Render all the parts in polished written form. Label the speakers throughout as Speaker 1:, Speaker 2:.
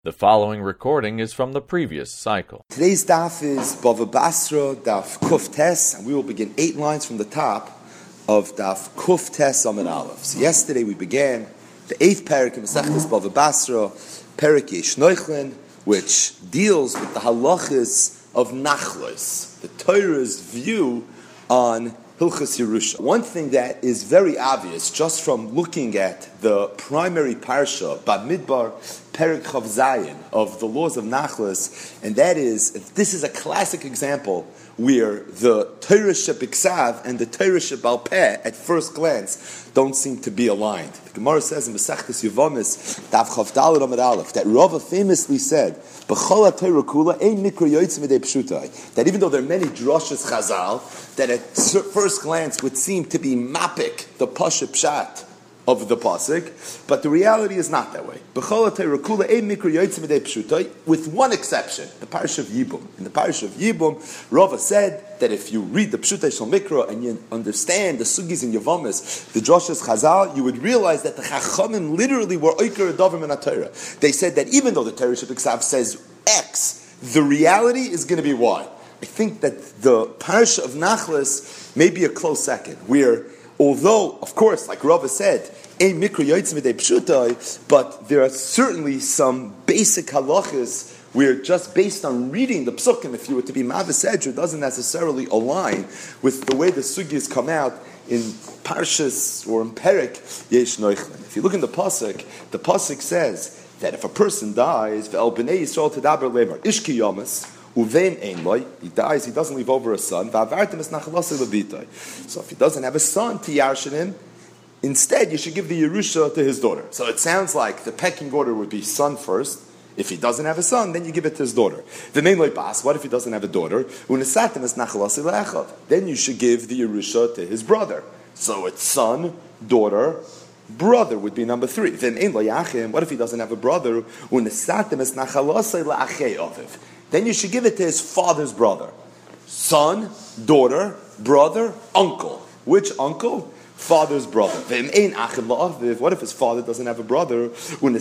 Speaker 1: The following recording is from the previous cycle.
Speaker 2: Today's daf is Bava Basra, daf Kuf Tes, and we will begin 8 lines from the top of daf Kuf Tes Amid Aleph. So yesterday we began the 8th parak in Masechtas Bava Basra, Parak Yesh Noichlin, which deals with the halachas of Nachlos, the Torah's view on Hilchas Yerusha. One thing that is very obvious just from looking at the primary parsha, Bamidbar, Perek Chav Zayin, of the laws of Nachlas, and that is, this is a classic example where the Torah Shebiksav and the Torah Shebal Peh, at first glance, don't seem to be aligned. The Gemara says in Masechtas Yevamis, Daf Chav Daled Amud Aleph, that Rava famously said, B'chol HaTorah Kula ein mikra yotzim midei pshutai, that even though there are many drashas Chazal, that at first glance would seem to be mapik, the pasha pshat of the pasuk, but the reality is not that way. With one exception, the Parsha of Yibum. In the Parsha of Yibum, Rava said that if you read the Pshutei Shel Mikra and you understand the sugis in Yevamis, the Drashas Chazal, you would realize that the Chachamim literally were Oikar Adavim in HaTorah. They said that even though the Torah Shebiksav says X, the reality is going to be Y. I think that the Parsha of Nachlas may be a close second, where although, of course, like Rava said, ein mikra yotzim midei pshutai, but there are certainly some basic halachas where just based on reading the psukim, if you were to be Mavis Edra, doesn't necessarily align with the way the sugis come out in Parshas or in Perek Yesh Noichlin. If you look in the pasuk says that if a person dies, Ve'el b'nei Yisrael tedaber lemar ishki yomas, Uvein ein loy, he dies, he doesn't leave over a son. So if he doesn't have a son to yarshin him, instead you should give the Yerusha to his daughter. So it sounds like the pecking order would be son first. If he doesn't have a son, then you give it to his daughter. V'mein loy bas, what if he doesn't have a daughter? Then you should give the Yerusha to his brother. So it's son, daughter, brother would be number 3. What if he doesn't have a brother? Then you should give it to his father's brother. Son, daughter, brother, uncle. Which uncle? Father's brother. What if his father doesn't have a brother? Then you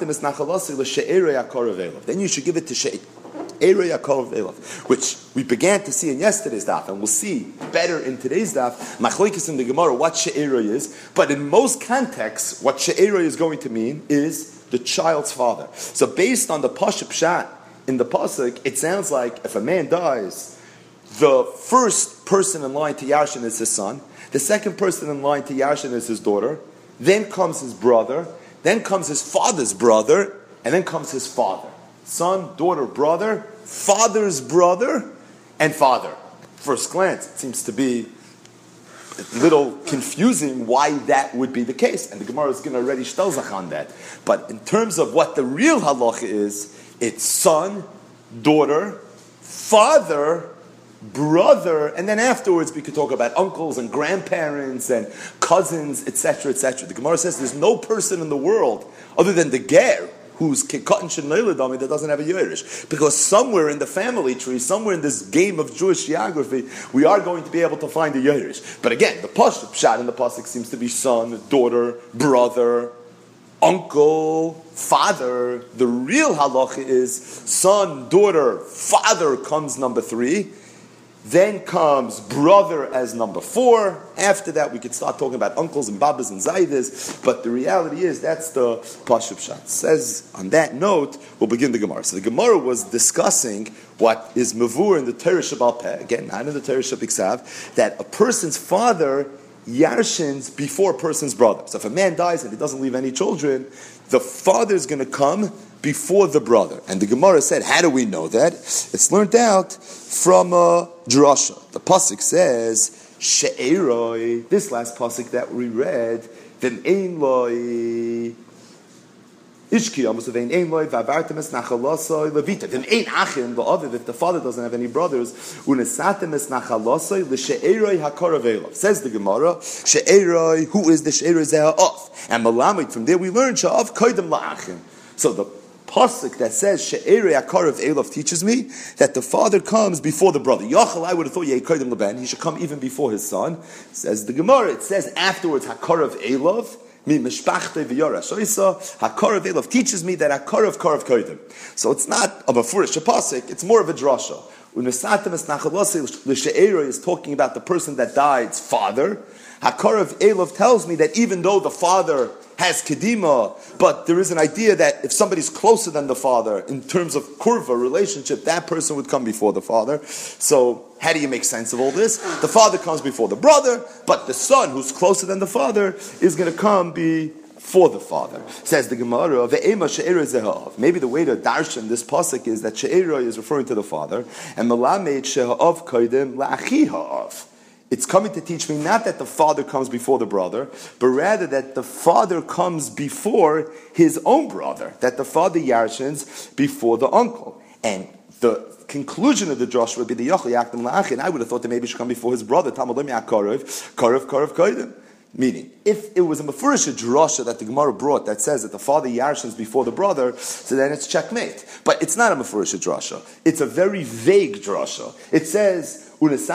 Speaker 2: should give it to She'erei Yaakov Elav, which we began to see in yesterday's daf, and we'll see better in today's daf, Machlokes in the Gemara, what She'erei is. But in most contexts, what She'erei is going to mean is the child's father. So based on the Pasha Pshat, in the pasuk, it sounds like if a man dies, the first person in line to Yarshin is his son, the second person in line to Yarshin is his daughter, then comes his brother, then comes his father's brother, and then comes his father. Son, daughter, brother, father's brother, and father. First glance, it seems to be a little confusing why that would be the case, and the Gemara is going to already shtelzach on that. But in terms of what the real halacha is, it's son, daughter, father, brother, and then afterwards we could talk about uncles and grandparents and cousins, etc., etc. The Gemara says there's no person in the world other than the ger who's kekatan shenoiladami that doesn't have a Yerush. Because somewhere in the family tree, somewhere in this game of Jewish geography, we are going to be able to find a Yerush. But again, the pshat in the pasuk seems to be son, daughter, brother, uncle, father. The real halacha is son, daughter, father comes number 3. Then comes brother as number 4. After that, we could start talking about uncles and babas and zaydas. But the reality is, that's the Pashup Shat. Says, on that note, we'll begin the Gemara. So the Gemara was discussing what is mavur in the Torah Shebal Peh, again, not in the Torah Shebiksav, that a person's father yarshins before a person's brother. So if a man dies and he doesn't leave any children, the father is going to come before the brother. And the Gemara said, how do we know that? It's learned out from a drasha. The pasuk says, She'eroi, this last pasuk that we read, then ein loi ishki amos of ein loi va'avartem es nachalasoi levita. Then ein achim va'aviv, if the father doesn't have any brothers, unesatem es nachalasoi l'she'eroi hakarav elav. Says the Gemara, She'eroi, who is the She'eroi ze'a'af? And malamid, from there we learn sha'af koidem la'achim. So the pasuk that says She'erei Akarav Elav teaches me that the father comes before the brother. Yachal, I would have thought he should come even before his son. Says the Gemara, it says afterwards Hakarav Elav. Mi mishpachte v'yora shoisa, HaKorav Elav teaches me that HaKorav Korav Kodim. So it's not a mafurish pasuk, it's more of a drasha. Unesatemes nachalasi l'she'ero is talking about the person that died's father. HaKorav Elav tells me that even though the father has kedima, but there is an idea that if somebody's closer than the father in terms of kurva relationship, that person would come before the father. So how do you make sense of all this? The father comes before the brother, but the son, who's closer than the father, is going to come before the father. Says the Gemara, "Ve'ema she'era zehav." Maybe the way to darshan this pasuk is that she'era is referring to the father, and melamed she'ha'av kodim la'achi ha'av. It's coming to teach me not that the father comes before the brother, but rather that the father comes before his own brother, that the father yarshins before the uncle. And the conclusion of the Joshua would be the Yochel Yakdim La'achin. I would have thought that maybe he should come before his brother, Talmud Korav Kodim. Meaning, if it was a mafurish drasha that the Gemara brought that says that the father yarshins before the brother, so then it's checkmate. But it's not a mafurish drasha. It's a very vague drasha. It says, and we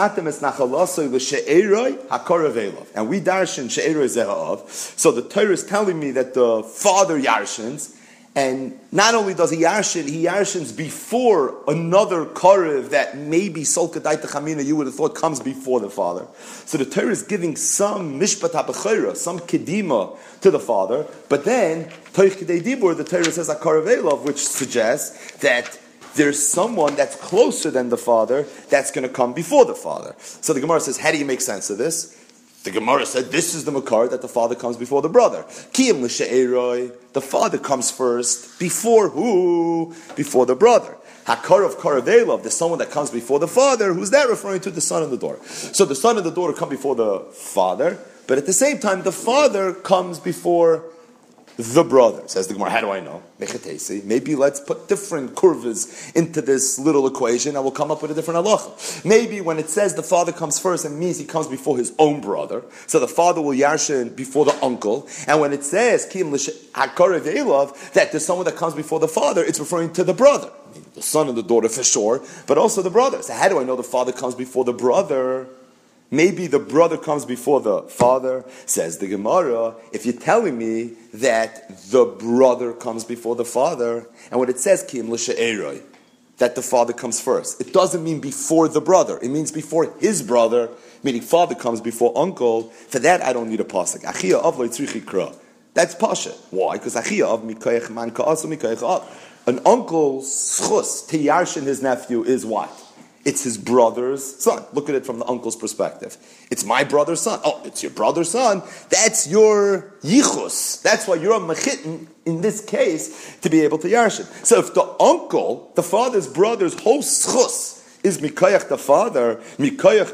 Speaker 2: darshan she'eroi zehav. So the Torah is telling me that the father yarshins, and not only does he yarshins before another korev that maybe solkadai techamina you would have thought comes before the father. So the Torah is giving some mishpat habechira, some kedima to the father, but then toich kedei dibur, the Torah says HaKorav Elav, which suggests that there's someone that's closer than the father that's going to come before the father. So the Gemara says, how do you make sense of this? The Gemara said, this is the makar that the father comes before the brother. Kiyam l'she'eroi, the father comes first, before who? Before the brother. HaKorav Korav Elav, the someone that comes before the father, who's that referring to? The son and the daughter. So the son and the daughter come before the father, but at the same time, the father comes before the brother. Says the Gemara, how do I know? Maybe let's put different curves into this little equation and we'll come up with a different halacha. Maybe when it says the father comes first, it means he comes before his own brother. So the father will yarshin before the uncle. And when it says HaKorav Elav, that there's someone that comes before the father, it's referring to the brother. I mean, the son and the daughter for sure, but also the brother. So how do I know the father comes before the brother? Maybe the brother comes before the father, says the Gemara, if you're telling me that the brother comes before the father, and when it says Kiyam l'she'eroi, that the father comes first, it doesn't mean before the brother, it means before his brother, meaning father comes before uncle. For that I don't need a pasuk. Achia av lo tzrichi kra. That's pasha. Why? Because achia av mikoyach man ka'asu mikoyach av. An uncle's schus to yarshin his nephew is what? It's his brother's son. Look at it from the uncle's perspective. It's my brother's son. Oh, it's your brother's son. That's your yichus. That's why you're a mechitin in this case to be able to yarshin. So if the uncle, the father's brother's whole schus is mikoyach the father, mikoyach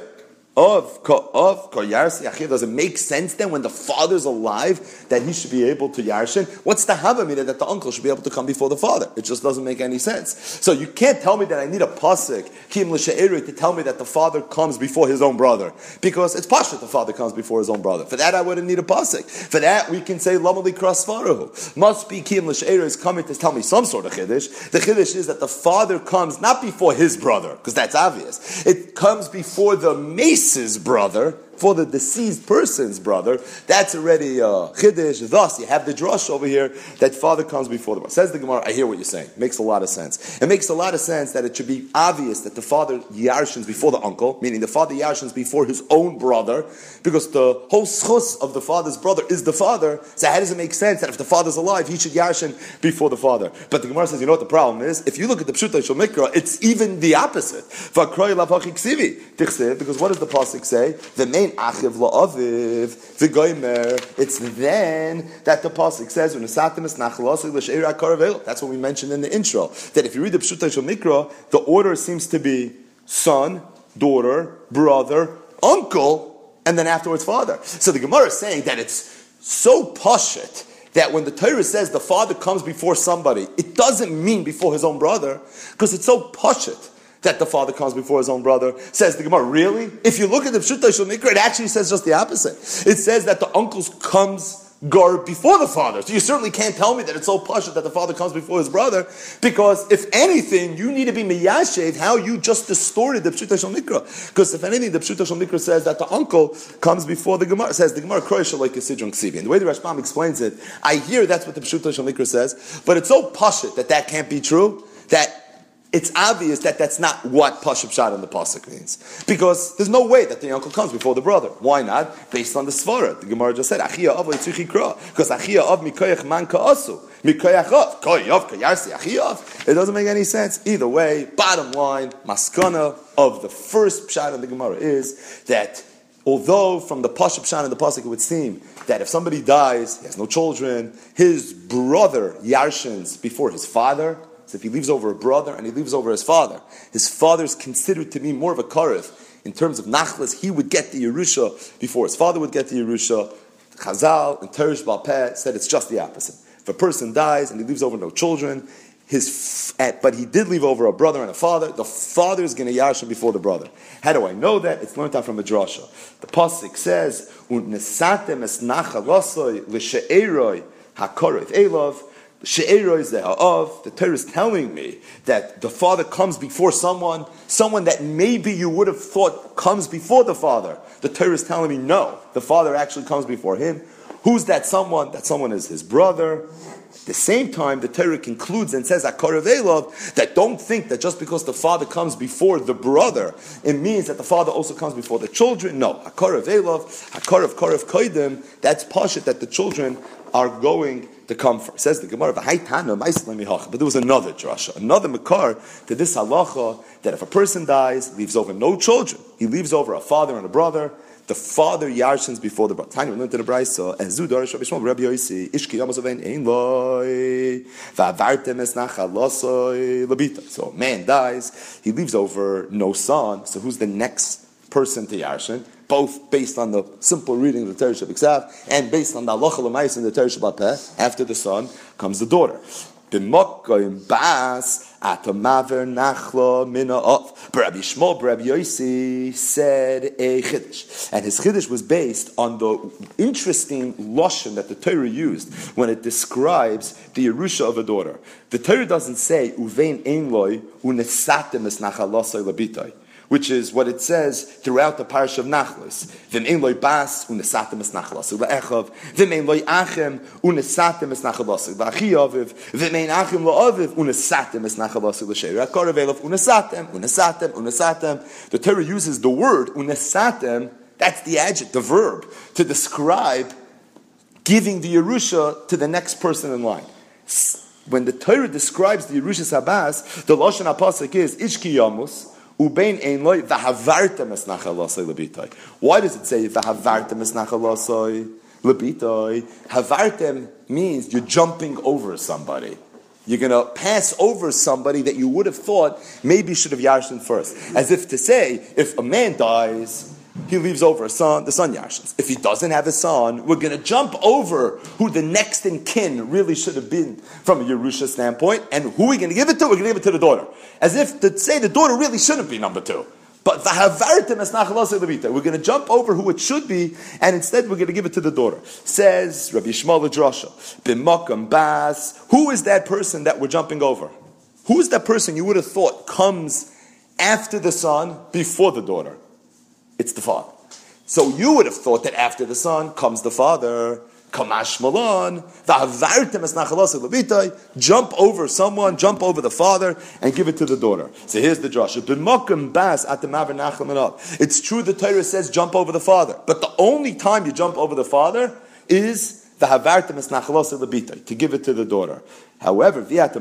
Speaker 2: of yarsi achir, does it make sense then when the father's alive that he should be able to yarshin? What's the havamina that the uncle should be able to come before the father? It just doesn't make any sense. So you can't tell me that I need a pasuk kim l'she'eri to tell me that the father comes before his own brother, because it's pashut the father comes before his own brother. For that I wouldn't need a pasuk. For that we can say lamali krasfarahu. Must be kim l'she'eri is coming to tell me some sort of chiddush. The chiddush is that the father comes not before his brother, because that's obvious. It comes before the mace brother, for the deceased person's brother. That's already chiddush. Thus, you have the drush over here that father comes before the brother. Says the Gemara, I hear what you're saying. Makes a lot of sense. It makes a lot of sense that it should be obvious that the father yarshins before the uncle, meaning the father yarshins before his own brother, because the whole schus of the father's brother is the father. So how does it make sense that if the father's alive, he should yarshin before the father? But the Gemara says, you know what the problem is? If you look at the Pshuta Shel Mikra, it's even the opposite. Because what does the pasuk say? The main achiv la'aviv v'goymer. It's then that the pasuk says when that's what we mentioned in the intro. That if you read the Pshuta Shel Mikra, the order seems to be son, daughter, brother, uncle, and then afterwards father. So the Gemara is saying that it's so pashut that when the Torah says the father comes before somebody, it doesn't mean before his own brother, because it's so pashut that the father comes before his own brother. Says the Gemara, really? If you look at the Pshuta Shel Mikra, it actually says just the opposite. It says that the uncle comes gar before the father. So you certainly can't tell me that it's so pashut that the father comes before his brother, because if anything, you need to be miyashev how you just distorted the Pshuta Shel Mikra. Because if anything, the Pshuta Shel Mikra says that the uncle comes before the Gemara. It says the Gemara kroisha like a sidron ksivi. And the way the Rashbam explains it, I hear that's what the Pshuta Shel Mikra says, but it's so pashut that can't be true, that it's obvious that that's not what Pashup Shad in the Pasuk means. Because there's no way that the uncle comes before the brother. Why not? Based on the Svara. The Gemara just said, Achia Av Leitzich Yikra. Because Achia Av Mikoyach Man Ka'asu. Mikoyach Av. Koyav Kayarsi Achia Av. It doesn't make any sense. Either way, bottom line, Maskana of the first Pshat in the Gemara is that although from the Pashup Shad in the Pasuk it would seem that if somebody dies, he has no children, his brother yarshins before his father. So if he leaves over a brother and he leaves over his father is considered to be more of a karev. In terms of nachlas, he would get the Yerusha before his father would get the Yerusha. Chazal and Teresh Balpeh said it's just the opposite. If a person dies and he leaves over no children, but he did leave over a brother and a father, the father is going to yarsha before the brother. How do I know that? It's learned out from a drasha. The pasuk says, "U'nesatem es nachalosoi l'she'eroi hakorev elov." The Torah is telling me that the father comes before someone that maybe you would have thought comes before the father. The Torah is telling me no, the father actually comes before him. Who's that someone? That someone is his brother. At the same time, the Torah concludes and says, that don't think that just because the father comes before the brother, it means that the father also comes before the children. No. That's pashut that the children are going to come first. Says the Gemara, but there was another drasha, another makar to this halacha, that if a person dies, leaves over no children, he leaves over a father and a brother, the father yarshins before the brother. Tanya, we learned in the Brayso, and Zudar Rabbi Shmuel Rabbi Yosi, Ishki Yamazovein Ein Loi, Va'avartem es nachalosoi labita. So a man dies, he leaves over no son. So who's the next person to yarshin? Both based on the simple reading of the Torah Shabbat and based on the halacha l'mais in the Torah Shabbat. After the son comes the daughter. B'mokoyim bas atamaver nachlo mina of. Rabbi Shmuel, Rabbi Yosi said a chiddush, and his chiddush was based on the interesting lashon that the Torah used when it describes the Yerusha of a daughter. The Torah doesn't say uvein ein loy unesatem es nachalosoi labitoi, which is what it says throughout the parish of Nachlas. V'im ein loy bas unesatem es nachalosu la'echav. V'im ein loy achem unesatem es nachalosu la'achi aviv. V'im ein achem la'aviv unesatem es nachalosu l'sheir. Ha'karav elav unesatem. The Torah uses the word unesatem, that's the adjective, the verb, to describe giving the Yerusha to the next person in line. When the Torah describes the Yerusha Sabas, the Lashon HaPasuk is Ishki Yamus, Ubein ein loy v'havartem es nachalosoi lebitoi. Why does it say v'havartem es nachalosoi lebitoi? Havartem means you're jumping over somebody. You're going to pass over somebody that you would have thought maybe should have yarshin first. As if to say, if a man dies, he leaves over a son, the son yarshins. If he doesn't have a son, we're going to jump over who the next in kin really should have been from a Yerusha standpoint, and who are we going to give it to? We're going to give it to the daughter. As if to say the daughter really shouldn't be number two. But we're going to jump over who it should be, and instead we're going to give it to the daughter. Says Rabbi Yishmael Drasha, B'makam bas. Who is that person that we're jumping over? Who is that person you would have thought comes after the son, before the daughter? It's the father. So you would have thought that after the son comes the father. Kamash Malon, jump over someone, jump over the father, and give it to the daughter. So here's the drasha. It's true the Torah says jump over the father, but the only time you jump over the father is to give it to the daughter. However,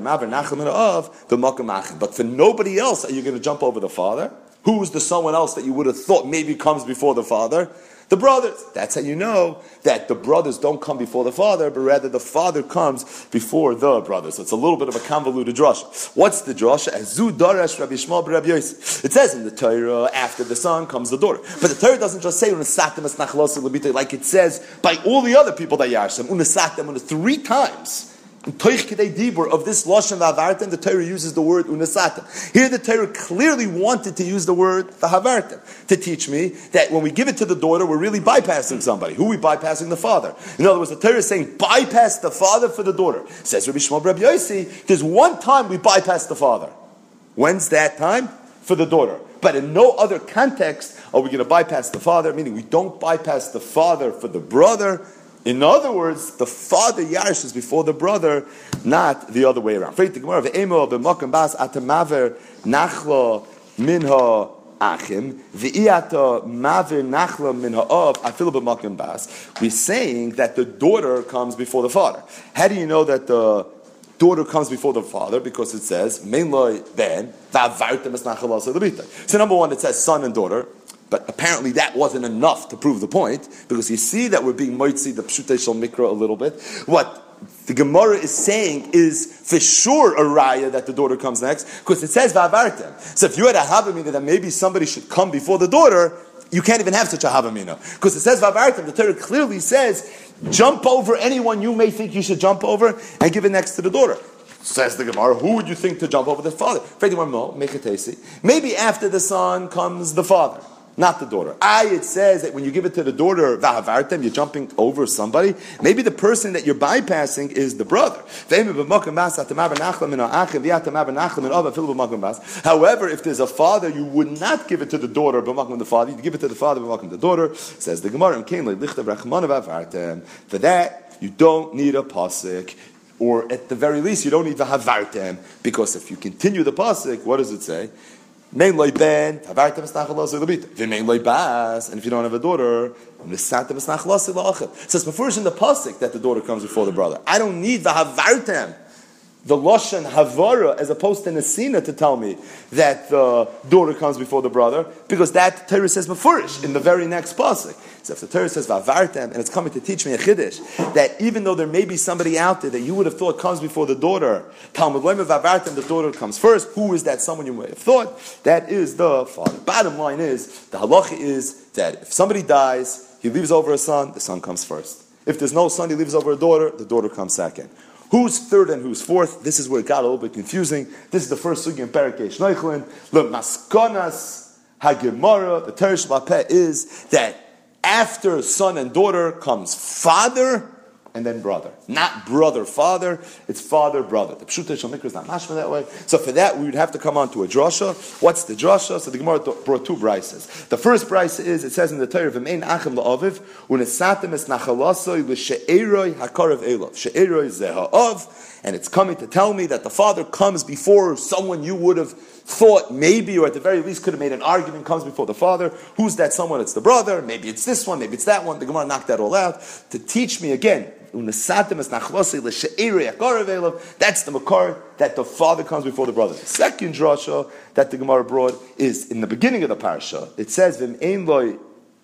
Speaker 2: but for nobody else are you going to jump over the father. Who's the someone else that you would have thought maybe comes before the father? The brothers. That's how you know that the brothers don't come before the father, but rather the father comes before the brothers. So it's a little bit of a convoluted drasha. What's the drasha? Azu darash Rabbi Yishmael Rabbi Yosi. It says in the Torah, after the son comes the daughter. But the Torah doesn't just say unesatem es nachalosu lebitoi like it says by all the other people that yarshim. Unesatem 3 times. Of this lashon v'havartem, the Torah uses the word unesatem. Here the Torah clearly wanted to use the word v'havartem to teach me that when we give it to the daughter, we're really bypassing somebody. Who are we bypassing? The father. In other words, the Torah is saying bypass the father for the daughter. Says Rabbi Shmuel Rabbi Yossi, there's one time we bypass the father. When's that time? For the daughter. But in no other context are we going to bypass the father, meaning we don't bypass the father for the brother. In other words, the father yarshes before the brother, not the other way around. We're saying that the daughter comes before the father. How do you know that the daughter comes before the father? Because it says, so number one, it says son and daughter. But apparently that wasn't enough to prove the point, because you see that we're being moitzi the pshutei shel mikra a little bit. What the Gemara is saying is for sure a raya that the daughter comes next, because it says va'avartem. So if you had a havamina that maybe somebody should come before the daughter, you can't even have such a havamina, because it says va'avartem. The Torah clearly says jump over anyone you may think you should jump over and give it next to the daughter. Says the Gemara, who would you think to jump over? The father. Maybe after the son comes the father, not the daughter. It says that when you give it to the daughter, v'havartem, you're jumping over somebody. Maybe the person that you're bypassing is the brother. However, if there's a father, you would not give it to the daughter, the father. You'd give it to the father, the daughter. Says the Gemara, for that, you don't need a pasuk. Or at the very least, you don't need v'havartem, because if you continue the pasuk, what does it say? And if you don't have a daughter, it says first in the pasuk that the daughter comes before the brother. I don't need the havartem, the lashon havara, as opposed to nesina, to tell me that the daughter comes before the brother, because that Torah says mefurish in the very next pasuk. So if the Torah says vavartem, and it's coming to teach me a chiddush, that even though there may be somebody out there that you would have thought comes before the daughter, Talmud Loimer vavartem, the daughter comes first. Who is that someone you may have thought? That is the father. Bottom line is, the halacha is that if somebody dies, he leaves over a son, the son comes first. If there's no son, he leaves over a daughter, the daughter comes second. Who's third and who's fourth? This is where it got a little bit confusing. This is the first sugi in Perikei Shneichlin. L'maskonas hagemara, the Teresh Bapeh is that after son and daughter comes father and then brother. Not brother, father, it's father, brother. The Pshutei Shel Mikra is not mashma that way. So for that, we would have to come on to a drasha. What's the drasha? So the Gemara brought two brises. The first brise is, it says in the Torah, V'mein achem la'aviv, u'nesatem es nachalasoi l'she'eroi hakarev elov. She'eroi zeha'av. And it's coming to tell me that the father comes before someone you would have thought maybe, or at the very least could have made an argument, comes before the father. Who's that someone? It's the brother. Maybe it's this one. Maybe it's that one. The Gemara knocked that all out to teach me again. That's the makar that the father comes before the brother. The second drasha that the Gemara brought is in the beginning of the parasha. It says, then when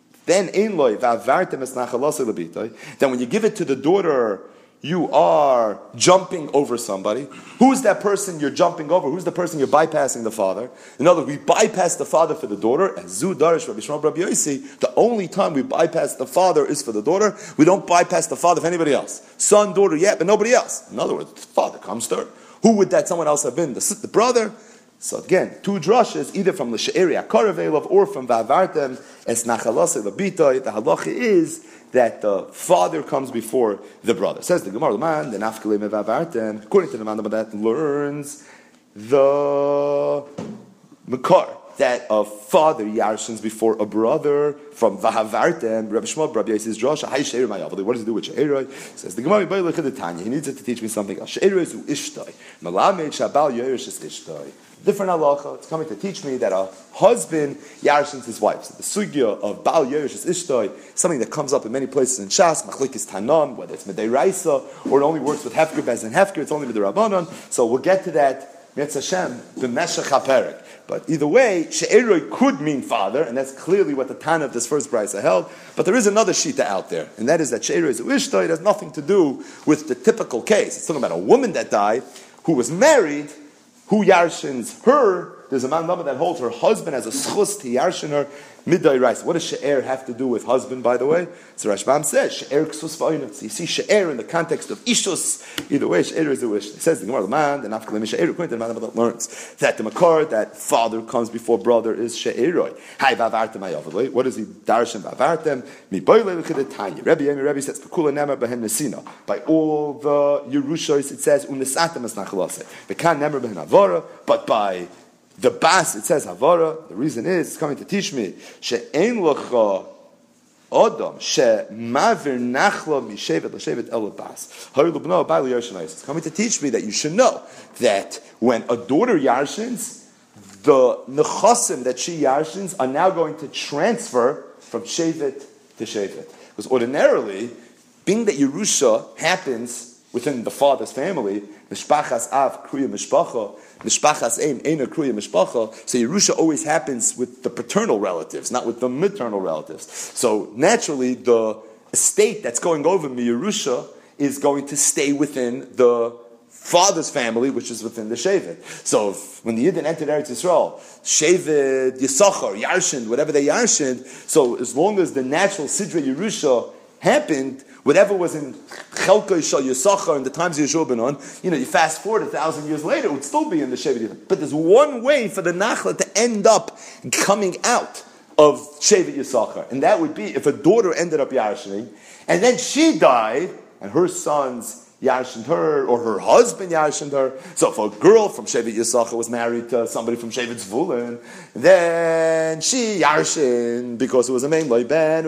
Speaker 2: you give it to the daughter, you are jumping over somebody. Who's that person you're jumping over? Who's the person you're bypassing? The father. In other words, we bypass the father for the daughter. As Zu Darish Rabbi Shmuel Rabbi Yossi, the only time we bypass the father is for the daughter. We don't bypass the father for anybody else. Son, daughter, yeah, but nobody else. In other words, the father comes third. Who would that someone else have been? The brother? So again, two drushes, either from L'She'eri HaKarev Elov or from Va'avartem Es Nachalase L'Bitoi. The halacha is that the father comes before the brother. Says the Gemara, man, the Nafkalei Va'avartem. According to the man that learns the Makar, that a father yarshins before a brother from Va'avartem. Rabbi Shmuel Rabbi Yossi Drasha, Hay She'er Ma'avli. What does it do with She'eroi? Says the Gemara, he needs it to teach me something else. She'eroi is Ishtoi. Malamed Shabal Yerush is Ishtoi. Different halacha. It's coming to teach me that a husband yarshins his wife. So the sugya of Bal Yerush is Ishtoi, something that comes up in many places in Shas, Machlokes Tanam, whether it's Medei Raisa, or it only works with Hefker, Bez and Hefker, it's only with the Rabbanon. So we'll get to that, Metz Hashem, B'meshach HaPerek. But either way, She'eroi could mean father, and that's clearly what the Tana of this first brisa held. But there is another shita out there, and that is that She'eroi is Ishtoi. It has nothing to do with the typical case. It's talking about a woman that died, who was married, who yarshins her there's a mandama that holds her husband as a schus to yarshin her midday rice. What does she'er have to do with husband, by the way? So Rashbam says, she'er ksus v'oinot. So you see she'er in the context of ishus. Either way, she'er is a wish. It says the Gemara, the man, the nafkalim she'er, according to the mandama that learns that the makar, that father comes before brother, is she'eroi. Hai v'avartem ayavadoi. What does he darshan v'avartem? Mi boile l'chidetanya. Rebbe says, Pekula nemer b'hem nesina. By all the Yerushos, it says, unesatem es nachalase. V'kan nemer b'hem avara, but by the bas, it says havara. The reason is, it's coming to teach me, she'ein l'cha Adam she'mavir nachla mishevet l'shevet el bas. Hari l'bno b'ay l'yarshin. It's coming to teach me that you should know that when a daughter yarshins, the nechasim that she yarshins are now going to transfer from shevet to shevet. Because ordinarily, being that Yerusha happens within the father's family, mishpachas av kruya mishpacha, mishpachas ein eina kruya mishpacha. So Yerusha always happens with the paternal relatives, not with the maternal relatives. So naturally, the estate that's going over Yerusha is going to stay within the father's family, which is within the Shevet. So when the Yidden entered Eretz Yisrael, Shevet, Yisachar, Yarshin, whatever they Yarshin, so as long as the natural Sidra Yerusha happened, whatever was in Chelka Yishal Yisachar in the times of Yeshua ben Nun, you fast forward 1,000 years later, it would still be in the Shevet. But there's one way for the Nachla to end up coming out of Shevet Yisachar, and that would be if a daughter ended up Yarshining, and then she died, and her sons yarshined her, or her husband yarshined her. So if a girl from Shevet Yisachar was married to somebody from Shevet Zvulun, then she yarshined because it was a main loy ben,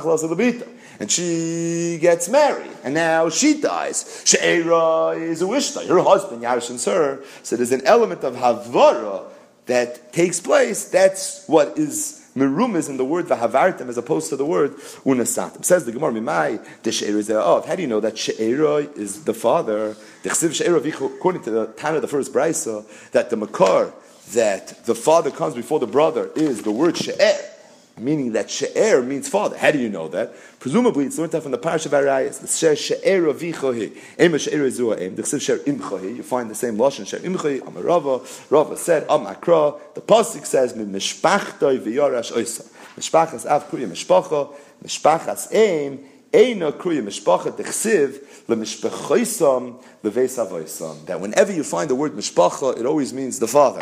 Speaker 2: and she gets married, and now she dies. She'era is a wishta. Her husband yarshins her. So there's an element of havara that takes place. That's what is merum is in the word v'havartem as opposed to the word unasatim. Says the Gemara, Mimai, the she'er is thereof. How do you know that she'era is the father? According to the Tana, the first brisa, that the makar, that the father comes before the brother, is the word she'er, meaning that she'er means father. How do you know that? Presumably, it's learned out from the Parashat of Arayos. The she'er avichohi, ema she'er izua em. The chsiv she'er imchohi. You find the same lashon she'er imchohi. Amarava, Rava said, Amakra. The pasuk says, "Mi mishpachtoi v'yarash oisa." Mishpachas av kruya mishpacha, mishpachas em eina kruya mishpacha. The chsiv lemishpachoisam leveis avoisam. That whenever you find the word mishpacha, it always means the father.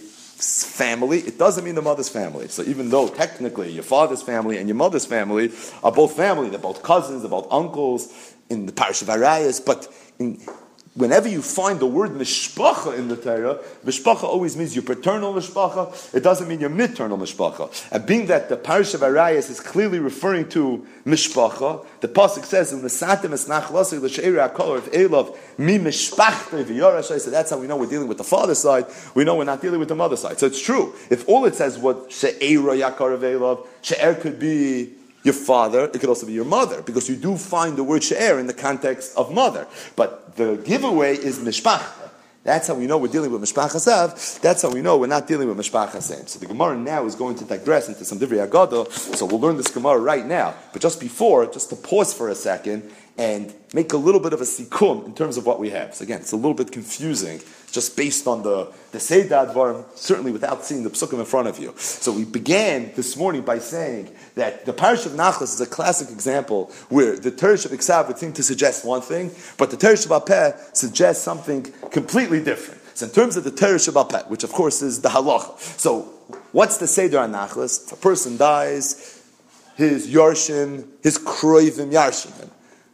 Speaker 2: Family, it doesn't mean the mother's family. So even though technically your father's family and your mother's family are both family, they're both cousins, they're both uncles in the parish of Arayos, but whenever you find the word mishpacha in the Torah, mishpacha always means your paternal mishpacha. It doesn't mean your maternal mishpacha. And being that the parish of Arayos is clearly referring to mishpacha, the pasuk says in the satim es nachlasei l'sheira hakol of elav mi mishpachtei v'yarash. So that's how we know we're dealing with the father's side. We know we're not dealing with the mother's side. So it's true. If all it says what she'era yakar of elav, she'er could be your father, it could also be your mother, because you do find the word she'er in the context of mother. But the giveaway is mishpacha. That's how we know we're dealing with mishpachas av. That's how we know we're not dealing with mishpachas em. So the Gemara now is going to digress into some divrei Agada. So we'll learn this Gemara right now. But just before, just to pause for a second and make a little bit of a sikkum in terms of what we have. So again, it's a little bit confusing, just based on the Seidah Dvarim, certainly without seeing the psukim in front of you. So we began this morning by saying that the Parish of Nachlas is a classic example where the Teresh of Iksav would seem to suggest one thing, but the Teresh of Apeh suggests something completely different. So in terms of the Teresh of Apeh, which of course is the halacha. So what's the Seder on Nachlas? If a person dies, his Yarshim, his Kroivim Yarshim him.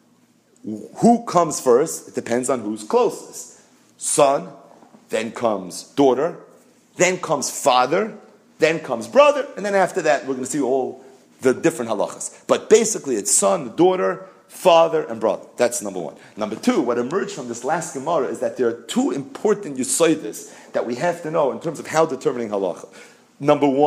Speaker 2: Who comes first? It depends on who's closest. Son, then comes daughter, then comes father, then comes brother, and then after that we're going to see all the different halachas. But basically it's son, daughter, father, and brother. That's number one. Number two, what emerged from this last Gemara is that there are two important yesodis that we have to know in terms of how determining halacha. Number one,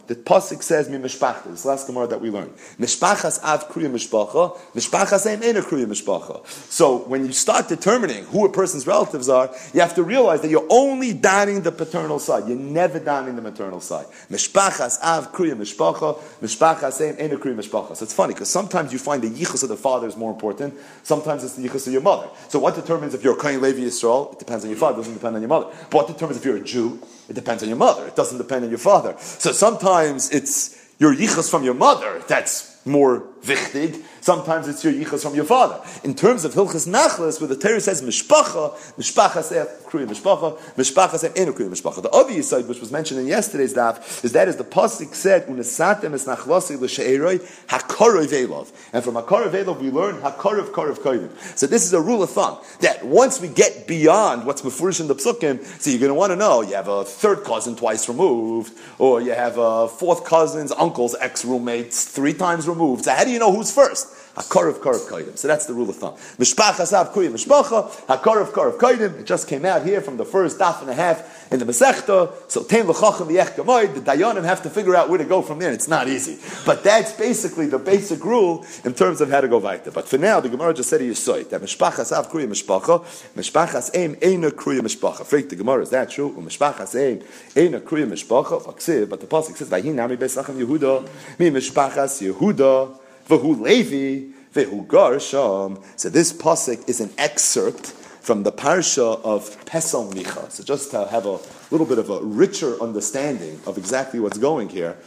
Speaker 2: the pasuk says mi mishpacha. This last Gemara that we learned. Mishpachas av kruya mishpacha. Mishpachas ein kruya mishpacha. So when you start determining who a person's relatives are, you have to realize that you're only donning the paternal side. You're never donning the maternal side. Mishpachas av kruya mishpacha. Mishpachas ein kruya mishpacha. So it's funny because sometimes you find the yichus of the father is more important. Sometimes it's the yichus of your mother. So what determines if you're a Kohen Levi Yisrael? It depends on your father. It doesn't depend on your mother. But what determines if you're a Jew? It depends on your mother. It doesn't depend on your father. So sometimes it's your yichus from your mother that's more wichtig. Sometimes it's your yichus from your father. In terms of Hilchas Nachlas, where the Torah says mishpacha, mishpacha kruya mishpacha, mishpacha enu kruya mishpacha. The other side, which was mentioned in yesterday's daf, is that as the pasuk said, unesatem es nachlasi l'she'eroi hakarov elov. And from hakarov elov we learn hakarov karov koyim. So this is a rule of thumb that once we get beyond what's mefurish in the psukim, so you're going to want to know you have a third cousin twice removed, or you have a fourth cousin's uncle's ex-roommates 3 times removed. So how do you know who's first? Hakarov kaidim. So that's the rule of thumb. Mishpachas av kruya mishpacha. Hakarov kaidim. It just came out here from the first daf and a half in the Masechta. So tein l'chacham v'yech gamoid. The dayanim have to figure out where to go from there. It's not easy, but that's basically the basic rule in terms of how to go weiter. But for now, the Gemara just said yisoid that mishpachas av kruya mishpacha. Mishpachas eim eina kruya mishpacha. Freak the Gemara, is that true? Mishpachas eim eina kruya mishpacha. But the pasuk says vayi nami beis Yehuda mi mishpachas Yehuda. V'hu Levi, v'hu Gershom. So this pasuk is an excerpt from the parsha of Pesel Micha. So just to have a little bit of a richer understanding of exactly what's going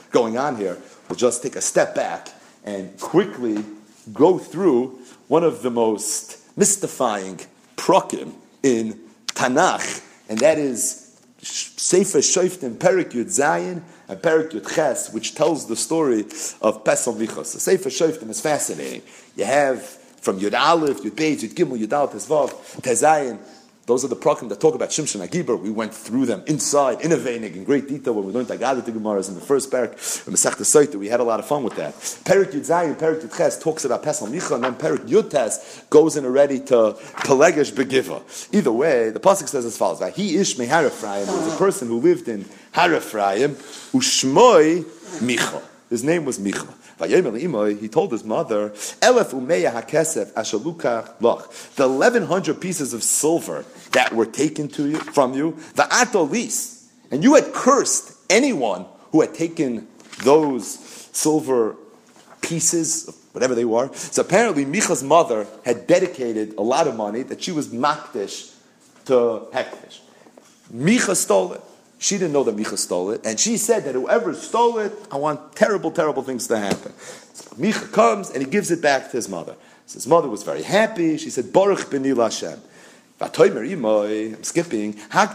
Speaker 2: on here, we'll just take a step back and quickly go through one of the most mystifying prakim in Tanakh, and that is Sefer Shoftim Perek Yud Zayin and Perek Yud Ches, which tells the story of Pesel Micha. So Sefer Shoftim is fascinating. You have from Yud Aleph, Yud Beis, Yud Gimel, Yud Aleph, Tezvav, Tezayin. Those are the prakim that talk about Shimshon HaGibor. We went through them inside, innovating in great detail when we learned Agadah Gemaras in the first parak of Masechta Sotah. We had a lot of fun with that. Perek Yud Zayin, Perek Yud Ches talks about Pesel Micha, and then Perek Yud Tes goes in already to Pelegesh Begiva. Either way, the pasuk says as follows: "He ish me Har Ephraim." There was a person who lived in Har Ephraim, ushmoi Micha. His name was Micha. He told his mother, the 1,100 pieces of silver that were taken from you, the atolis, and you had cursed anyone who had taken those silver pieces, whatever they were. So apparently Micha's mother had dedicated a lot of money that she was makdish to Hekdesh. Micha stole it. She didn't know that Micha stole it, and she said that whoever stole it, I want terrible, terrible things to happen. So Micha comes and he gives it back to his mother. So his mother was very happy. She said, Baruch b'ni Lashem. I'm skipping. I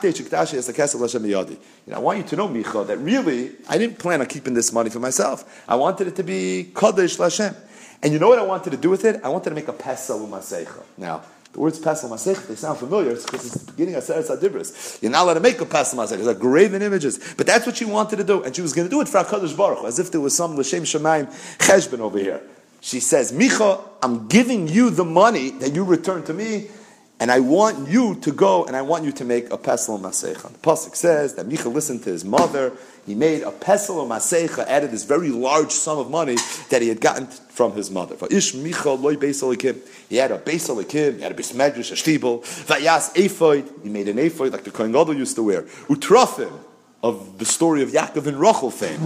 Speaker 2: want you to know, Micha, that really, I didn't plan on keeping this money for myself. I wanted it to be Kodesh Lashem. And you know what I wanted to do with it? I wanted to make a Pesel U'Maseicha. Now, the words Pesel Masech, they sound familiar. It's because it's the beginning of Seres HaDibros. You're not allowed to make a Pesel Masech. It's graven images. But that's what she wanted to do. And she was going to do it for HaKadosh Baruch Hu, as if there was some L'Shem Shemaim Cheshbon over here. She says, Micha, I'm giving you the money that you return to me, and I want you to go, and I want you to make a Pesel Maseicha. The Pasuk says that Micha listened to his mother. He made a Pesel Maseicha out of this very large sum of money that he had gotten from his mother. Ish Micha loy Beis Elikim. He had a Beis Elikim, he had a Beis Medrash, a Shtibel. Vayas Ephod. He made an Ephod like the Kohen Gadol used to wear. Utrafim, of the story of Yaakov and Rachel fame.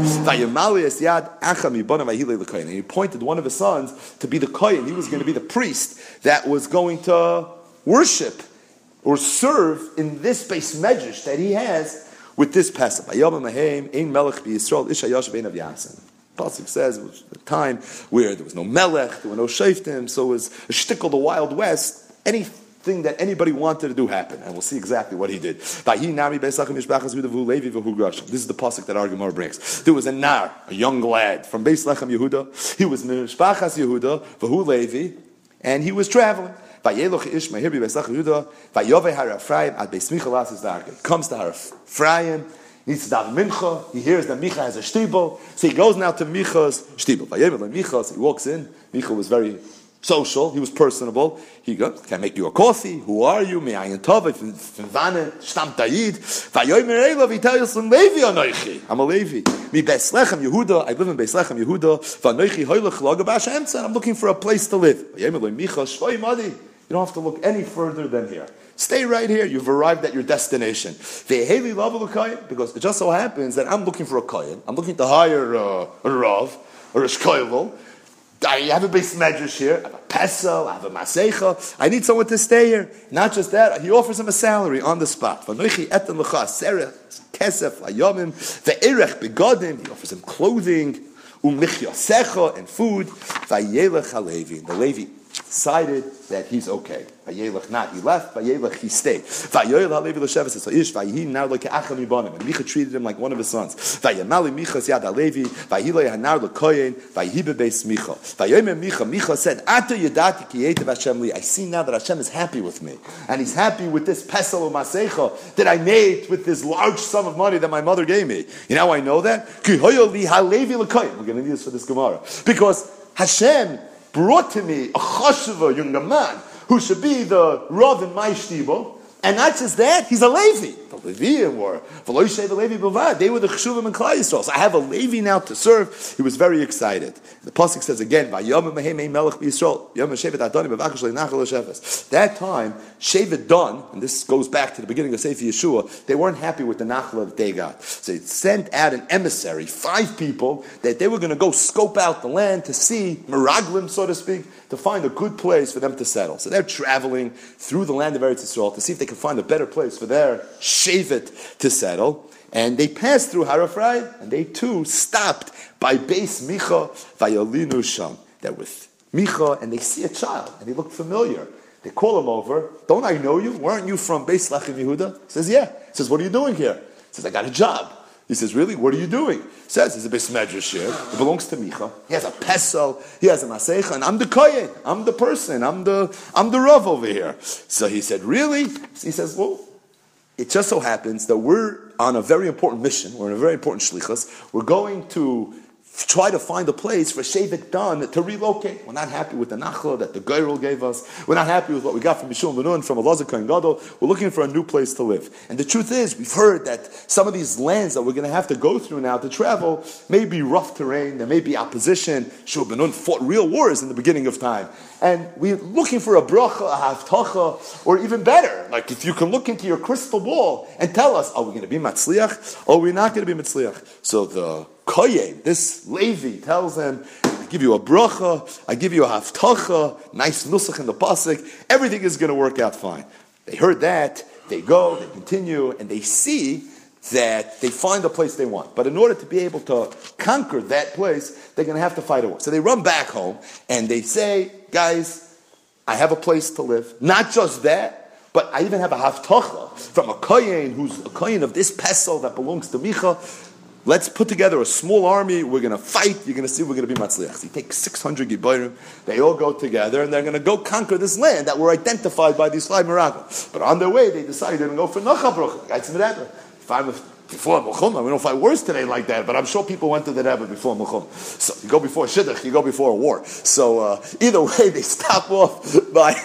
Speaker 2: And he appointed one of his sons to be the Kohen. He was going to be the priest that was going to worship or serve in this Beis Medrash that he has with this Pesach. Pasuk says it was a time where there was no melech, there were no shoftim, so it was a shtickle, the Wild West. Anything that anybody wanted to do happened, and we'll see exactly what he did. This is the pasuk that our Gemara brings. There was a nar, a young lad from Beis Lechem Yehuda. He was Mishpachas Yehuda, v'hu Levi, and he was traveling. Comes to Har Ephraim. Needs to daven mincha. He hears that Micha has a shtibel, so he goes now to Micha's shtibel. So he walks in. Micha was very social. He was personable. He goes, "Can I make you a coffee? Who are you? Me ayin tov. Stammt Ayid. Vayomer Elav. He tells him, Levi anoichi. I'm a Levi. Mi Beis Lechem Yehuda. I live in Beis Lechem Yehuda. Vanoichi hoylech lagabash emtza. I'm looking for a place to live. Vayomer lo Micha shvoi madi. You don't have to look any further than here. Stay right here. You've arrived at your destination. Because it just so happens that I'm looking for a kohen. I'm looking to hire a rav or a shkoyvel. I have a base medrash here. I have a pesel. I have a masecha. I need someone to stay here. Not just that. He offers him a salary on the spot. He offers him clothing, and food. The Levi decided that he's okay. Vayelech not, he left. Vayelech, he stayed. Vayoel halevi l'sheves es ha'ish. Vayihi now like acham ibanim. And Micha treated him like one of his sons. Vayamali Michas yad halevi. Vayilei hanar l'koyen. Vayihi bebeis Micha. Vayomer Micha. Micha said, Ato yadati ki yetev Hashem li. I see now that Hashem is happy with me, and He's happy with this pesel u'masecha that I made with this large sum of money that my mother gave me. You know how I know that? Ki hoyo li halevi l'koyen. We're going to need this for this Gemara because Hashem brought to me a chashuva younger man who should be the Rav in my shtibo, and not just that, he's a Levi. The Leviim were v'lo yishay the Levi b'vad. They were the cheshuvim in Klal Yisrael. So I have a Levi now to serve. He was very excited. The pasuk says again, "Vayom mehem melech b'Yisrael yom shevet adonim b'vakesh le'nachal l'shefes." That time, Shevet Dan, and this goes back to the beginning of Sefer Yeshua, they weren't happy with the nachla that they got. So it sent out an emissary, 5 people, that they were going to go scope out the land to see meraglim, so to speak, to find a good place for them to settle. So they're traveling through the land of Eretz Yisrael to see if they can find a better place for their shevet to settle. And they passed through Har Efraim, and they too stopped by Beis Micha Vayolinu Sham. They're with Micha, and they see a child, and he looked familiar. They call him over. Don't I know you? Weren't you from Beis Lechem Yehuda? He says, yeah. He says, what are you doing here? He says, I got a job. He says, really? What are you doing? He says, there's a base medrash here. It belongs to Micha. He has a pesel. He has a masecha. And I'm the kohen. I'm the person. I'm the Rav over here. So he said, really? He says, well, it just so happens that we're on a very important mission. We're in a very important shlichus. We're going to try to find a place for Shevet Dan to relocate. We're not happy with the nachla that the Geirul gave us. We're not happy with what we got from Yishul Benun, from Elazar Kohen Gadol. We're looking for a new place to live. And the truth is, we've heard that some of these lands that we're going to have to go through now to travel may be rough terrain, there may be opposition. Yishul Benun fought real wars in the beginning of time. And we're looking for a bracha, a haftacha, or even better, like if you can look into your crystal ball and tell us, are we going to be matzliach, or are we not going to be matzliach? So the Kohen, this Levi, tells them, I give you a bracha, I give you a haftacha, nice nusach in the pasuk, everything is going to work out fine. They heard that, they go, they continue, and they see that they find the place they want. But in order to be able to conquer that place, they're going to have to fight a war. So they run back home, and they say, guys, I have a place to live. Not just that, but I even have a haftacha from a kohen who's a kohen of this pesel that belongs to Micha. Let's put together a small army. We're going to fight. You're going to see we're going to be matzliach. So he takes 600 giborim. They all go together, and they're going to go conquer this land that were identified by these 5 miracles. But on their way, they decided to go for Nacha Brucha. Before Mulchumah, we don't fight wars today like that, but I'm sure people went to the Rebbe before Mulchumah. So you go before Shidduch, you go before a war. So either way, they stop off by,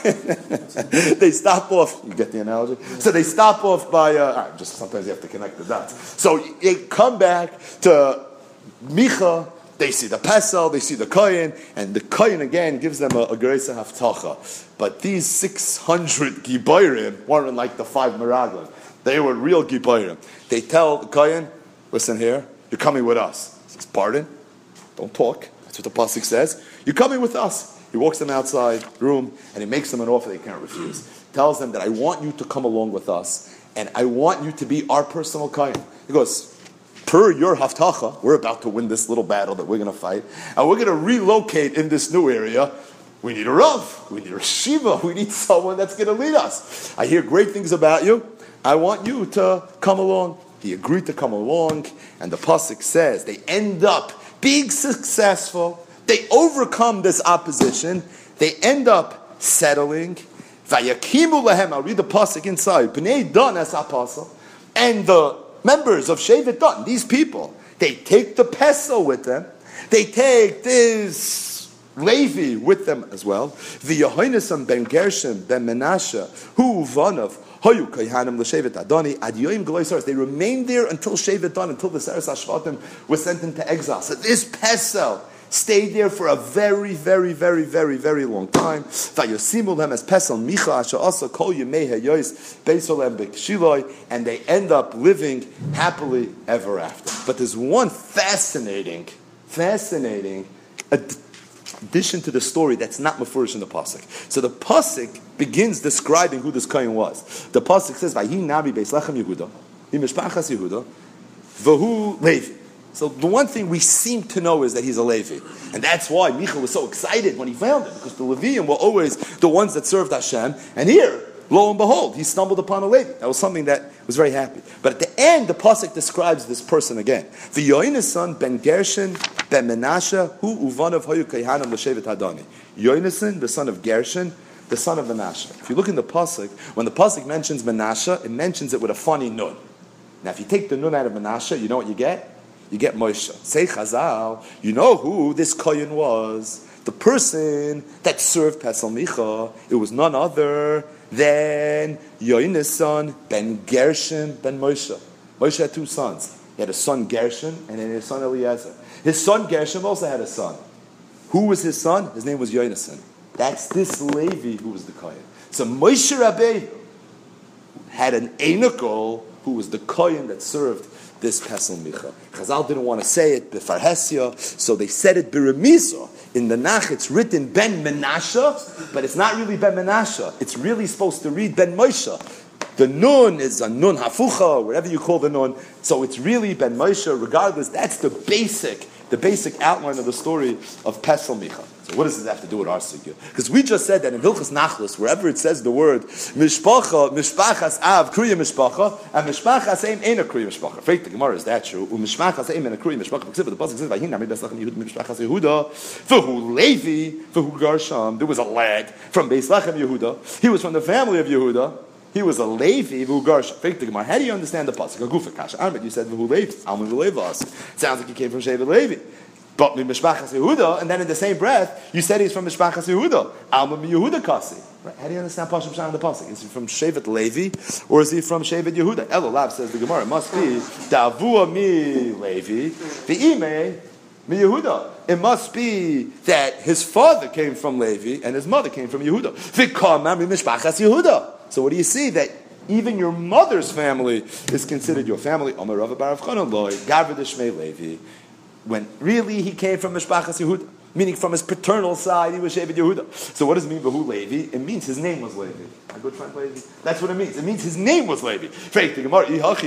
Speaker 2: you get the analogy? So they stop off by, just sometimes you have to connect the dots. So you come back to Micha, they see the Pesel, they see the Kohen, and the Kohen again gives them a Gereisa Haftacha. But these 600 Giborim weren't like the 5 Meraglim. They were real Giborim. They tell the Kohen, listen here, you're coming with us. He says, pardon? Don't talk. That's what the pasuk says. You're coming with us. He walks them outside the room, and he makes them an offer they can't refuse. Tells them that I want you to come along with us, and I want you to be our personal Kohen. He goes, per your haftacha, we're about to win this little battle that we're going to fight, and we're going to relocate in this new area. We need a Rav. We need a Shiva. We need someone that's going to lead us. I hear great things about you. I want you to come along. He agreed to come along, and the pasuk says they end up being successful. They overcome this opposition. They end up settling. Vayakimu lahem. I'll read the pasuk inside. Bnei Dan as apostle, and the members of Shevet Dan, these people, they take the pesel with them. They take this Levi with them as well. The Yehonasan ben Gershon ben Menashe, who Vanav, Hoyu Kayhanim l'Shevet Adoni, Ad Yoim Geloi Saras. They remained there until Shevet Dan, until the Saras Hashvatim was sent into exile. So this Pesel stayed there for a very, very, very, very, very long time. Vayosimu them as Pesel Micha Asher Asa Kol Yemei Hayois Beisolem Bekshiloi, and they end up living happily ever after. But there's one fascinating addition to the story that's not mafurish in the pasuk. So the pasuk begins describing who this kohen was. The pasuk says, "Vayi Nabi Beis Lechem Yehuda, Mishpachas Yehuda, Vahu Levi." So the one thing we seem to know is that he's a Levi, and that's why Micha was so excited when he found him, because the Leviim were always the ones that served Hashem, and here, lo and behold, he stumbled upon a Levi. That was something that was very happy. But at the end, the pasuk describes this person again. The Yoinason ben Gershon ben Menashe, who uvanav hoyu kayhanam l'shevet hadani. Yoinason, the son of Gershon, the son of Menashe. If you look in the pasuk, when the pasuk mentions Menashe, it mentions it with a funny nun. Now, if you take the nun out of Menashe, you know what you get? You get Moshe. Say Chazal, you know who this kohen was? The person that served Pesel Micha. It was none other than Yoinason ben Gershon ben Moshe. Moshe had two sons. He had a son Gershon and then his son Eliezer. His son Gershon also had a son. Who was his son? His name was Yoinason. That's this Levi who was the kohen. So Moshe Rabbeinu had an Einokol who was the kohen that served this Pesel Micha. Chazal didn't want to say it b'farhesia, so they said it b'remisa. In the Nach, it's written Ben Menashe, but it's not really Ben Menashe. It's really supposed to read Ben Moshe. The nun is a nun hafucha, whatever you call the nun. So it's really Ben Moshe. Regardless, that's the basic outline of the story of Pesel Micha. So what does this have to do with our sugya? Because we just said that in Hilchos Nachlas, wherever it says the word mishpacha, mishpachas av, kriya mishpacha, and mishpachas aim ain't a kriya mishpacha. Faith the Gemara, is that true? Mishpachas aim ain't a kriya mishpacha. Because the pasuk says, "Vayin nami Beis Lechem Yehuda mishpachas Yehuda, v'hu Levi, v'hu Gershon." There was a lad from Beis Lechem Yehuda. He was from the family of Yehuda. He was a Levi, v'hu Gershon. Faith the Gemara. How do you understand the pasuk? A gufa kasha. Ahmed, you said v'hu Levi. Alman v'Levi. Sounds like he came from Shevet Levi. But Mishpachas Yehuda, and then in the same breath, you said he's from Mishpachas Yehuda. Alma Yehuda Kasi. Right? How do you understand Pasham Shah in the pasuk? Is he from Shevet Levi, or is he from Shevet Yehuda? Elolav says the Gemara, it must be Davua mi Levi, Ve'ime mi Yehuda. It must be that his father came from Levi, and his mother came from Yehuda. Ve'kama mi Mishpachas Yehuda. So what do you see? That even your mother's family is considered your family. Omer Rav Bar Avchanan Loi, Gavra Deshmei Levi. When really he came from Mishpachas Yehuda, meaning from his paternal side, he was Shevet Yehuda. So what does it mean, Behu Levi? It means his name was Levi. A good friend Levi. That's what it means. It means his name was Levi. Then why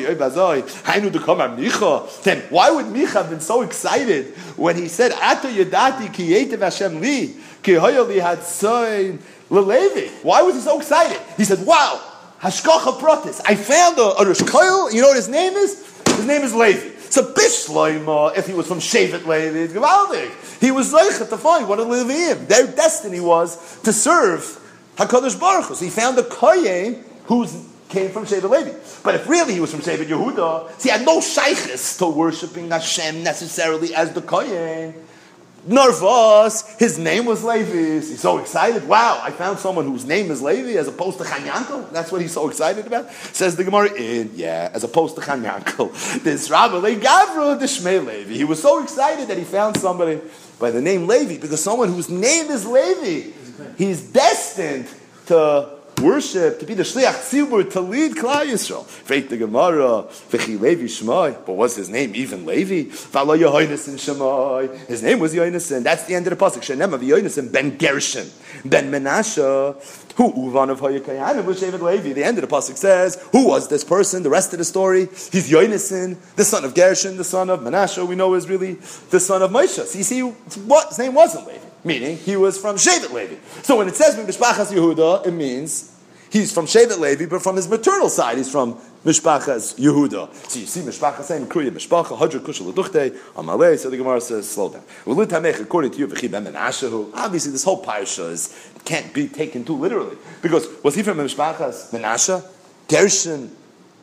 Speaker 2: would Micha have been so excited when he said, Ato Yadati ki yetev Hashem li, ki hoyo li hadsoin leLevi? Why was he so excited? He said, wow, Hashkacha Pratis. I found a Rosh Koil. You know what his name is? His name is Levi. So Bishloima, if he was from Shevet Levi, it's Gevaldik. He was Zeichet to find what a Leviim. Their destiny was to serve HaKadosh Baruch Hu. So he found a Kohen who came from Shevet Levi. But if really he was from Shevet Yehuda, he had no shaykhis to worshipping Hashem necessarily as the Kohen. Narvas, his name was Levi. He's so excited. Wow, I found someone whose name is Levi as opposed to Chanyankel. That's what he's so excited about. Says the Gemara, as opposed to Chanyankel. This Rabbi Gavra Deshmei Levi. He was so excited that he found somebody by the name Levi, because someone whose name is Levi, he's destined to worship, to be the Shliach Tzibur, to lead Klal Yisrael. Freit the Gemara, V'chi Levi Shmai. But was his name even Levi? V'alo Yehonasan Shmai. His name was Yoinasan. That's the end of the pasuk. Shenem of Yoinasan ben Gershon ben Menashe. Who uvan of Hoyakayanim was Shevet Levi. The end of the pasuk says, who was this person? The rest of the story, he's Yoinasan, the son of Gershon, the son of Menashe. We know is really the son of Moshe. So you see, what his name wasn't Levi. Meaning, he was from Shevet Levi. So when it says Mishpachas Yehuda, it means he's from Shevet Levi, but from his maternal side, he's from Mishpachas Yehuda. So you see Mishpachas saying, Kriya Mishpacha, Hadra Kushal L'duchte, Amalei, so the Gemara says, slow down. According to you, V'chi ben Menashe, obviously this whole parasha can't be taken too literally. Because was he from Mishpachas Menashe? Gershon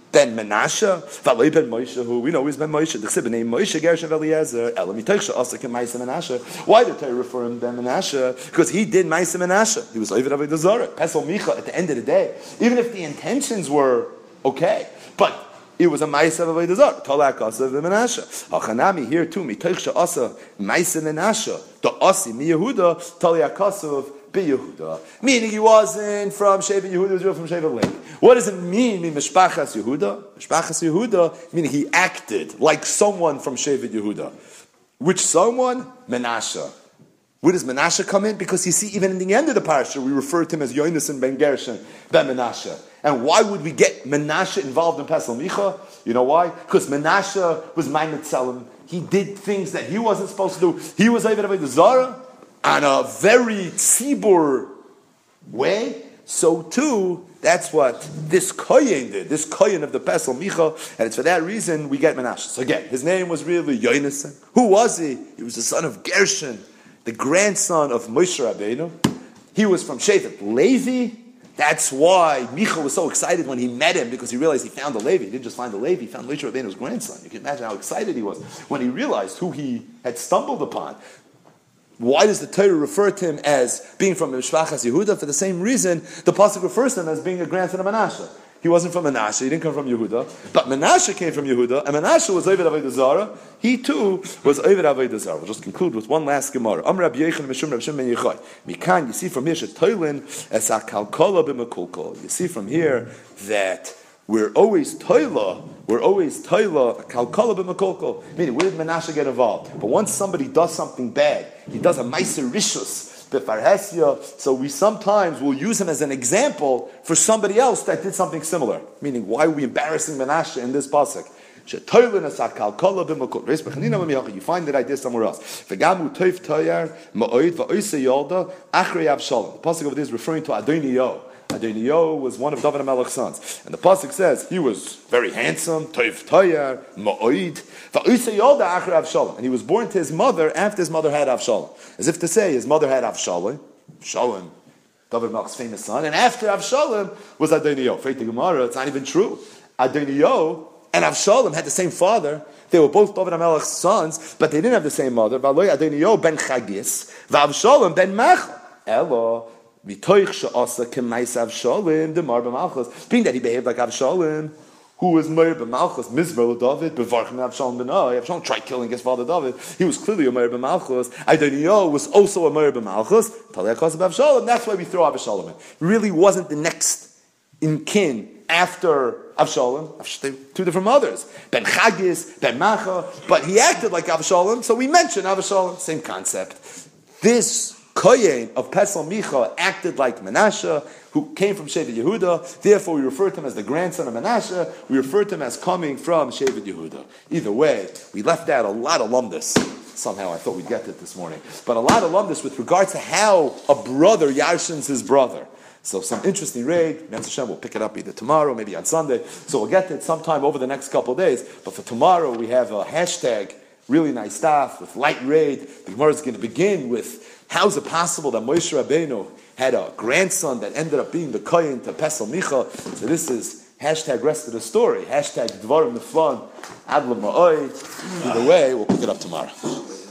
Speaker 2: Ben Menashe, Valei ben Moshe, who we know is Ben Moshe. The Chsibah named Moshe Gershon Eliezer, Elam Yiteichsha Asak Maisa Menashe. Why did Torah refer him Ben Menashe? Because he did Maisa Menashe. He was Ovid Avodah Zarah. Pesel Micha. At the end of the day, even if the intentions were okay, but it was a Maisa Avodah Zarah. Tolak Asa Menashe. Hachanami here too. Mitoichsha Asa Maisa Menashe. The Asi Mi Yehuda Tolak Asa. Yehuda, meaning he wasn't from Shevet Yehuda, he was from Shevet Levi. What does it mean Mishpachas Yehuda? Mishpachas Yehuda, meaning he acted like someone from Shevet Yehuda. Which someone? Menashe. Where does Menashe come in? Because you see, even in the end of the parasha, we refer to him as Yonasan ben Gershon ben Menashe. And why would we get Menashe involved in Pesel Micha? You know why? Because Menashe was Maimet Tzelem. He did things that he wasn't supposed to do. He was Ovid Avodah Zarah on a very tzibur way, so too, that's what this kohen did, this kohen of the Pesel Micha, and it's for that reason we get Menashe. So again, his name was really Yonasan. Who was he? He was the son of Gershon, the grandson of Moshe Rabbeinu. He was from Shevet Levi. That's why Micha was so excited when he met him, because he realized he found the Levi. He didn't just find the Levi, he found Moshe Rabbeinu's grandson. You can imagine how excited he was when he realized who he had stumbled upon. Why does the Torah refer to him as being from Mishpachas Yehuda? For the same reason, the pasuk refers to him as being a grandson of Menashe. He wasn't from Menashe, he didn't come from Yehuda, but Menashe came from Yehuda, and Menashe was Ovid Avodah Zarah. He too was Ovid Avodah Zarah. We'll just conclude with one last Gemara. Amar Rabbi Yechon Mishum Rabbi Shimon ben Yochai. Mikan, you see from here, Shetoilin es hakalkola b'mekulkol. You see from here that we're always toila, kalkala b'mekulkol. Meaning, where did Menashe get involved? But once somebody does something bad, he does a meiser rishus, b'farhesya, so we sometimes will use him as an example for somebody else that did something similar. Meaning, why are we embarrassing Menashe in this pasuk? You find that idea somewhere else. The pasuk over there is referring to Adoniyo. Adoniyo was one of David HaMelech's sons. And the pasuk says he was very handsome, toiv toyar, ma'oid, va'usay yolda achar Avshalom. And he was born to his mother after his mother had Avshalom. As if to say, his mother had Avshalom, David HaMelech's famous son, and after Avshalom was Adoniyo. Freit the Gemara, it's not even true. Adoniyo and Avshalom had the same father. They were both David HaMelech's sons, but they didn't have the same mother. Adoniyo ben Chagis, va'Avshalom ben Machal. Elo. Being that he behaved like Avshalom, who was Meir b'Malchus, Mizmer David, Bevarchim Avshalom b'Nai. Avshalom tried killing his father David. He was clearly a Meir b'Malchus. Adoniyo was also a Meir b'Malchus. Talei of Avshalom. That's why we throw Avshalom in. Really wasn't the next in kin after Avshalom. Two different mothers. Ben Chagis, Ben Macha. But he acted like Avshalom, so we mention Avshalom. Same concept. This Kohen of Pesel Micha acted like Menashe, who came from Shevet Yehuda. Therefore, we refer to him as the grandson of Menashe. We refer to him as coming from Shevet Yehuda. Either way, we left out a lot of lumdus. Somehow I thought we'd get it this morning. But a lot of lumdus with regards to how a brother yarshins his brother. So some interesting raid. Mitzvah Hashem, we'll pick it up either tomorrow, maybe on Sunday. So we'll get to it sometime over the next couple of days. But for tomorrow, we have a hashtag, really nice stuff, with light raid. The Gemara is going to begin with, how is it possible that Moshe Rabbeinu had a grandson that ended up being the Kohen to Pesel Micha? So this is hashtag rest of the story. Hashtag Dvarim Neflan Ad L'Ma'od. Either way, we'll pick it up tomorrow.